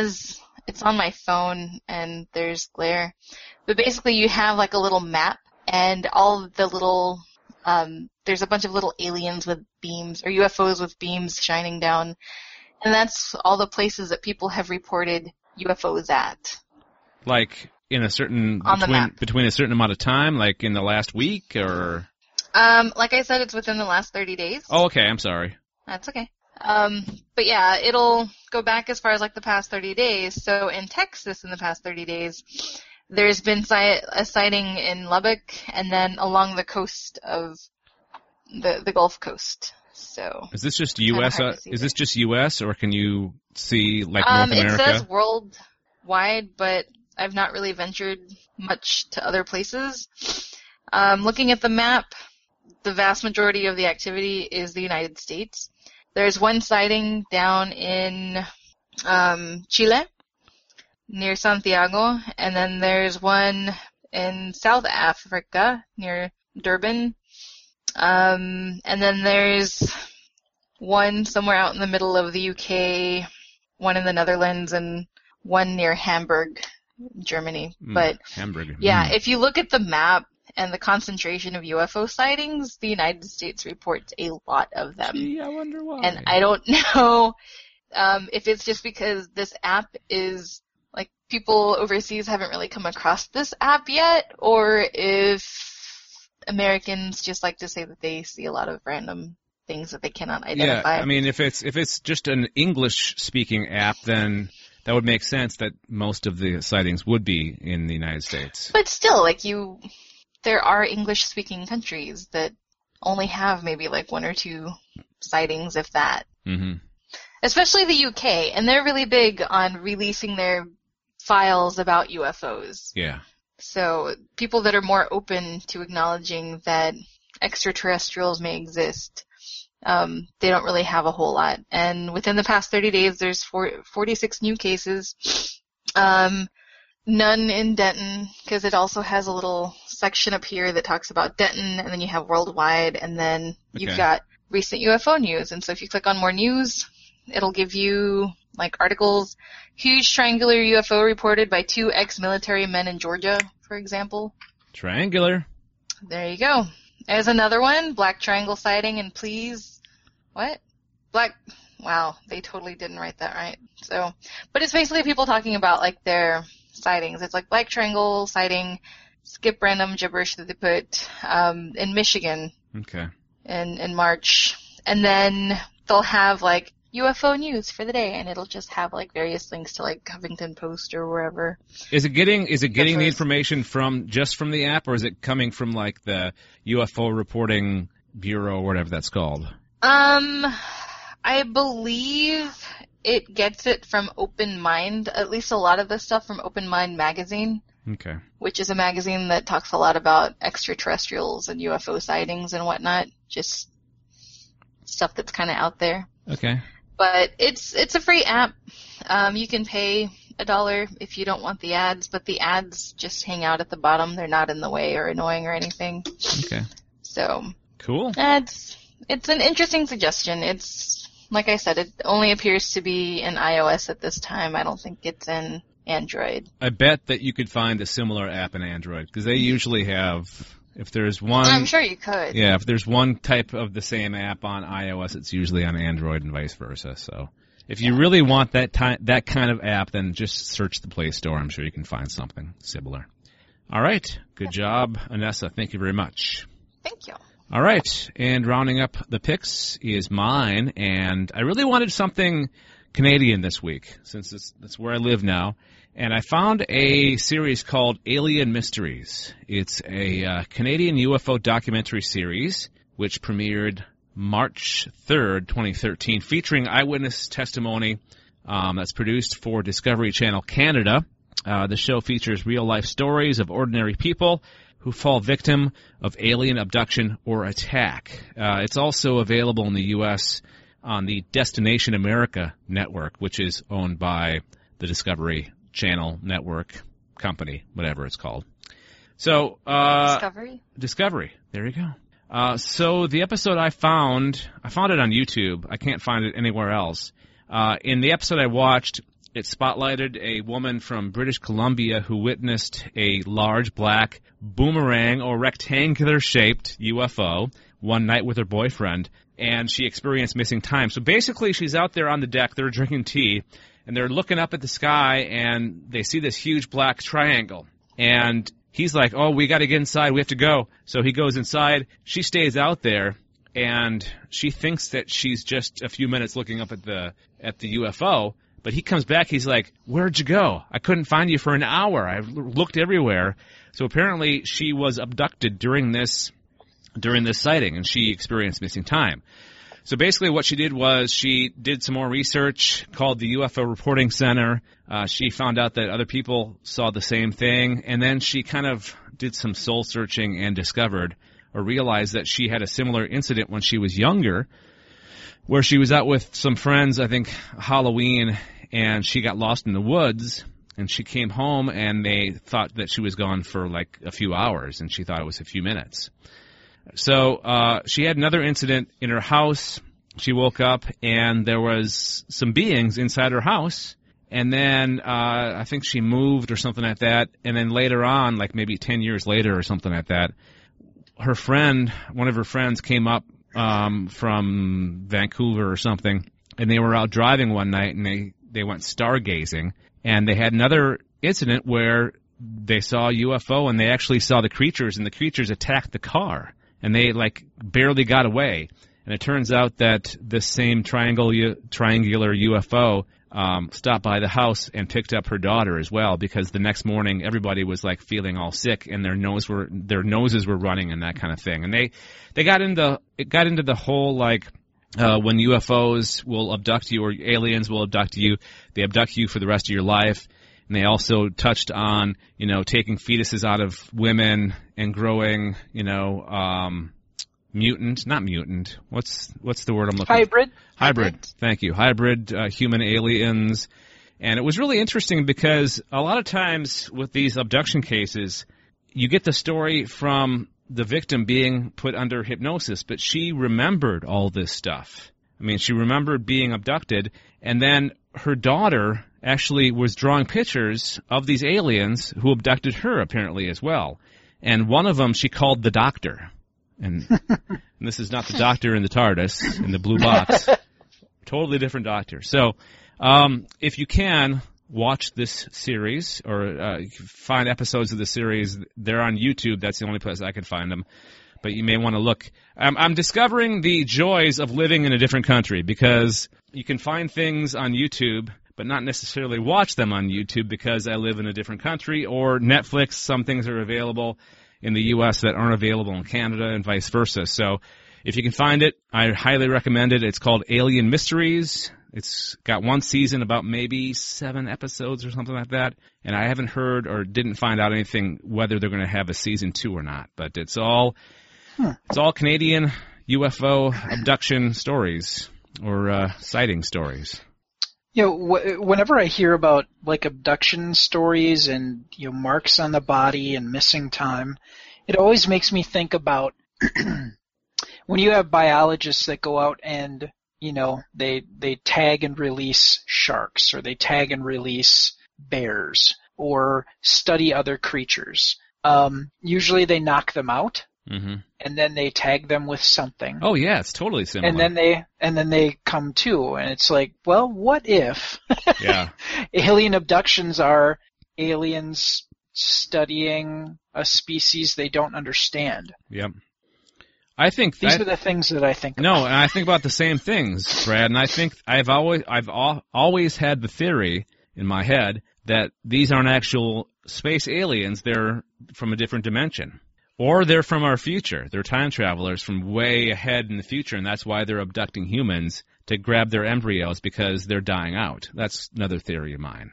it's on my phone and there's glare. But basically you have a little map, and all of the little, there's a bunch of little aliens with beams, or UFOs with beams shining down, and that's all the places that people have reported UFOs at. Like in a certain, between a certain amount of time, like in the last week, or? Like I said, it's within the last 30 days. Oh, okay, I'm sorry. That's okay. But yeah, it'll go back as far as like the past 30 days. So in Texas in the past 30 days, there's been a sighting in Lubbock and then along the coast of the Gulf Coast. So is this just U.S.? Is this just U.S. or can you see like North America? It says worldwide, but I've not really ventured much to other places. Looking at the map, the vast majority of the activity is the United States. There's one sighting down in Chile, near Santiago, and then there's one in South Africa, near Durban, and then there's one somewhere out in the middle of the UK, one in the Netherlands, and one near Hamburg, Germany. But Hamburg. Yeah, if you look at the map, and the concentration of UFO sightings, the United States reports a lot of them. Gee, I wonder why. And I don't know if it's just because this app is, like, people overseas haven't really come across this app yet, or if Americans just like to say that they see a lot of random things that they cannot identify. Yeah, I mean, if it's just an English-speaking app, then that would make sense that most of the sightings would be in the United States. But still, like, there are English-speaking countries that only have maybe like one or two sightings, if that. Mm-hmm. Especially the UK, and they're really big on releasing their files about UFOs. Yeah. So people that are more open to acknowledging that extraterrestrials may exist, they don't really have a whole lot. And within the past 30 days, there's 46 new cases. None in Denton, because it also has a little section up here that talks about Denton, and then you have worldwide, and then you've got recent UFO news. And so if you click on more news, it'll give you, like, articles. Huge triangular UFO reported by 2 ex-military men in Georgia, for example. Triangular. There you go. There's another one, black triangle sighting, and please, what? Wow, they totally didn't write that right. So, but it's basically people talking about, like, their sightings. It's like black triangle sighting, skip random gibberish that they put in Michigan. Okay. In March, and then they'll have like UFO news for the day, and it'll just have like various links to like Huffington Post or wherever. Is it getting the information from the app, or is it coming from like the UFO reporting bureau or whatever that's called? I believe it gets it from Open Mind, at least a lot of the stuff from Open Mind magazine. Okay. Which is a magazine that talks a lot about extraterrestrials and UFO sightings and whatnot, just stuff that's kind of out there. Okay. But it's a free app. You can pay $1 if you don't want the ads, but the ads just hang out at the bottom. They're not in the way or annoying or anything. Okay. So. Cool. It's an interesting suggestion. It's, like I said, it only appears to be in iOS at this time. I don't think it's in Android. I bet that you could find a similar app in Android, because they usually have, if there's one... I'm sure you could. Yeah, if there's one type of the same app on iOS, it's usually on Android and vice versa. So if you really want that kind of app, then just search the Play Store. I'm sure you can find something similar. All right. Good job, Anessa. Thank you very much. Thank you. All right. And rounding up the picks is mine, and I really wanted something Canadian this week, since that's where I live now. And I found a series called Alien Mysteries. It's a Canadian UFO documentary series, which premiered March 3rd, 2013, featuring eyewitness testimony that's produced for Discovery Channel Canada. The show features real-life stories of ordinary people who fall victim of alien abduction or attack. It's also available in the U.S. on the Destination America network, which is owned by the Discovery Channel Network company, whatever it's called. So, Discovery. There you go. So the episode I found it on YouTube. I can't find it anywhere else. In the episode I watched, It spotlighted a woman from British Columbia who witnessed a large black boomerang or rectangular-shaped UFO one night with her boyfriend, and she experienced missing time. So basically, she's out there on the deck, they're drinking tea, and they're looking up at the sky, and they see this huge black triangle. And he's like, oh, we got to get inside, we have to go. So he goes inside, she stays out there, and she thinks that she's just a few minutes looking up at the UFO, but he comes back, he's like, where'd you go? I couldn't find you for an hour. I looked everywhere. So apparently she was abducted during this sighting, and she experienced missing time. So basically what she did was she did some more research, called the UFO Reporting Center. She found out that other people saw the same thing, and then she kind of did some soul searching and discovered or realized that she had a similar incident when she was younger, where she was out with some friends, I think Halloween, and she got lost in the woods, and she came home, and they thought that she was gone for like a few hours, and she thought it was a few minutes. So she had another incident in her house. She woke up, and there was some beings inside her house, and then I think she moved or something like that, and then later on, like maybe 10 years later or something like that, her friend, one of her friends came up from Vancouver or something, and they were out driving one night, and they went stargazing, and they had another incident where they saw a UFO, and they actually saw the creatures, and the creatures attacked the car, and they like barely got away. And it turns out that this same triangular UFO stopped by the house and picked up her daughter as well, because the next morning everybody was like feeling all sick, and their noses were running and that kind of thing. And they got into the whole like when UFOs will abduct you or aliens will abduct you, they abduct you for the rest of your life. And they also touched on, taking fetuses out of women and growing, not mutant. What's the word I'm looking for? Hybrid. Thank you. Hybrid human aliens. And it was really interesting because a lot of times with these abduction cases, you get the story from the victim being put under hypnosis, but she remembered all this stuff. I mean, she remembered being abducted, and then her daughter actually was drawing pictures of these aliens who abducted her apparently as well. And one of them she called the doctor. And this is not the doctor in the TARDIS, in the blue box. Totally different doctor. So if you can, watch this series or find episodes of the series. They're on YouTube. That's the only place I can find them. But you may want to look. I'm discovering the joys of living in a different country, because you can find things on YouTube but not necessarily watch them on YouTube because I live in a different country, or Netflix. Some things are available in the U.S. that aren't available in Canada, and vice versa. So if you can find it, I highly recommend it. It's called Alien Mysteries. It's got one season, about maybe 7 episodes or something like that. And I haven't heard or didn't find out anything whether they're going to have a season 2 or not. But it's all Canadian UFO abduction stories or sighting stories. Whenever I hear about like abduction stories and marks on the body and missing time, it always makes me think about when you have biologists that go out and they tag and release sharks, or they tag and release bears, or study other creatures. Usually they knock them out. Mm-hmm. And then they tag them with something. Oh yeah, it's totally similar. And then they come to, and it's like, well, what if alien abductions are aliens studying a species they don't understand? Yep. I think these are the things that I think about. No, and I think about the same things, Brad. And I think I've always had the theory in my head that these aren't actual space aliens; they're from a different dimension. Or they're from our future. They're time travelers from way ahead in the future, and that's why they're abducting humans to grab their embryos, because they're dying out. That's another theory of mine.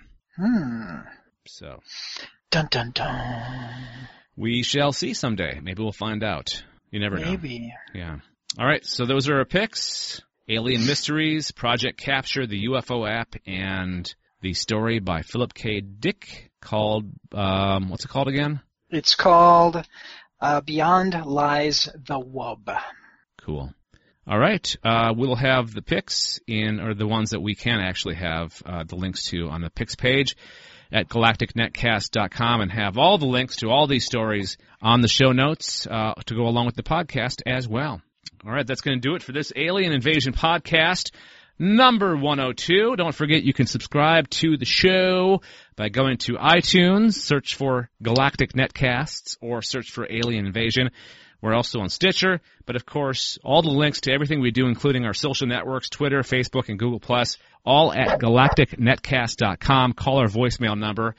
So. Dun, dun, dun. We shall see someday. Maybe we'll find out. You never know. Maybe. Yeah. All right, so those are our picks. Alien Mysteries, Project Capture, the UFO app, and the story by Philip K. Dick called, what's it called again? It's called... Beyond Lies the Wub. Cool. All right. We'll have the pics or the ones that we can actually have the links to on the pics page at galacticnetcast.com, and have all the links to all these stories on the show notes to go along with the podcast as well. All right, that's going to do it for this Alien Invasion podcast, number 102. Don't forget you can subscribe to the show by going to iTunes, search for Galactic Netcasts, or search for Alien Invasion. We're also on Stitcher, but of course, all the links to everything we do, including our social networks, Twitter, Facebook, and Google+, all at galacticnetcast.com. Call our voicemail number,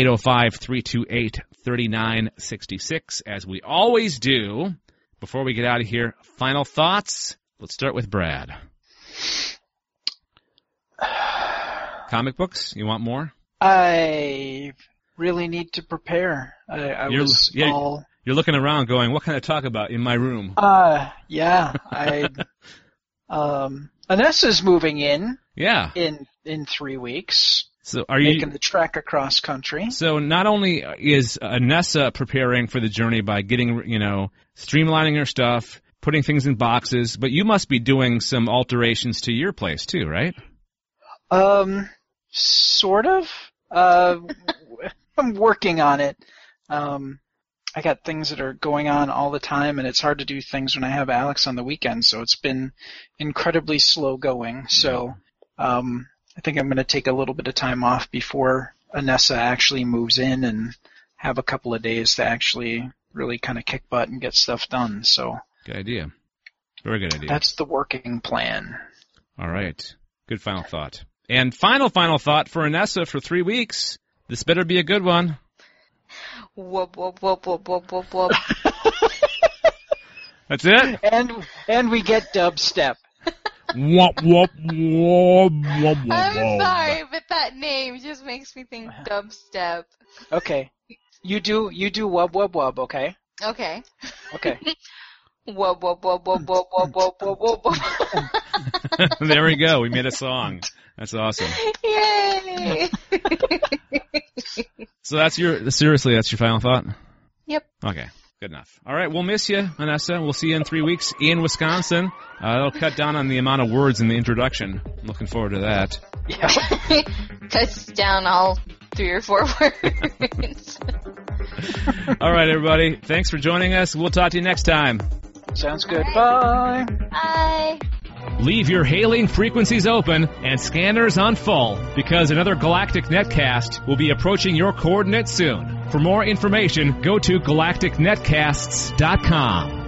805-328-3966, as we always do. Before we get out of here, final thoughts. Let's start with Brad. Comic books? You want more? I really need to prepare. You're looking around going, what can I talk about in my room? Yeah. Anessa's moving in. Yeah. In 3 weeks. So making the trek across country. So not only is Anessa preparing for the journey by getting, streamlining her stuff, putting things in boxes, but you must be doing some alterations to your place too, right? Sort of. I'm working on it. I got things that are going on all the time, and it's hard to do things when I have Alex on the weekend, so it's been incredibly slow going. So I think I'm going to take a little bit of time off before Anessa actually moves in and have a couple of days to actually really kind of kick butt and get stuff done. So good idea. Very good idea. That's the working plan. All right. Good final thought. And final thought for Anessa for 3 weeks. This better be a good one. Whoop, whoop, whoop, whoop, whoop, whoop, whoop. That's it? And we get dubstep. Whoop, whoop, whoop, whoop, whoop. I'm sorry, but that name just makes me think dubstep. Okay. You do wub wub wub, okay? Okay. Okay. Wub wub wub wub wub wub wub wub wub. There we go. We made a song. That's awesome. Yay! So that's your final thought? Yep. Okay. Good enough. All right. We'll miss you, Anessa. We'll see you in 3 weeks in Wisconsin. That'll cut down on the amount of words in the introduction. I'm looking forward to that. Yeah. Cuts down all 3 or 4 words. All right, everybody. Thanks for joining us. We'll talk to you next time. Sounds good. Bye. Bye. Leave your hailing frequencies open and scanners on full, because another Galactic Netcast will be approaching your coordinates soon. For more information, go to galacticnetcasts.com.